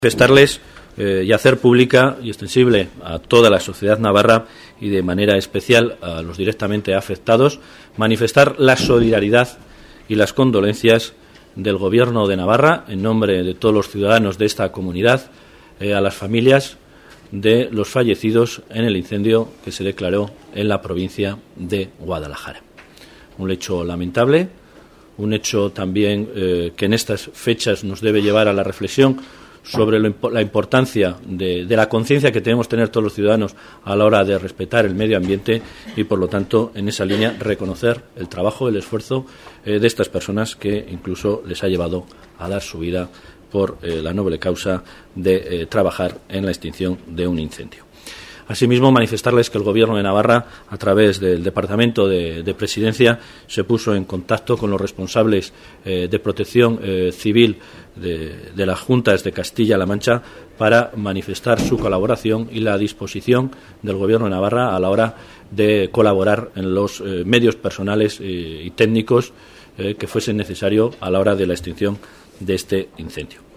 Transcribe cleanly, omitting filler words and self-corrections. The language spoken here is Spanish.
Manifestarles y hacer pública y extensible a toda la sociedad navarra y de manera especial a los directamente afectados, manifestar la solidaridad y las condolencias del Gobierno de Navarra en nombre de todos los ciudadanos de esta comunidad a las familias de los fallecidos en el incendio que se declaró en la provincia de Guadalajara. Un hecho lamentable, un hecho también que en estas fechas nos debe llevar a la reflexión sobre la importancia de la conciencia que debemos tener todos los ciudadanos a la hora de respetar el medio ambiente y, por lo tanto, en esa línea, reconocer el trabajo, el esfuerzo de estas personas que incluso les ha llevado a dar su vida por la noble causa de trabajar en la extinción de un incendio. Asimismo, manifestarles que el Gobierno de Navarra, a través del Departamento de Presidencia, se puso en contacto con los responsables de protección civil de las Juntas de Castilla-La Mancha para manifestar su colaboración y la disposición del Gobierno de Navarra a la hora de colaborar en los medios personales y técnicos que fuesen necesarios a la hora de la extinción de este incendio.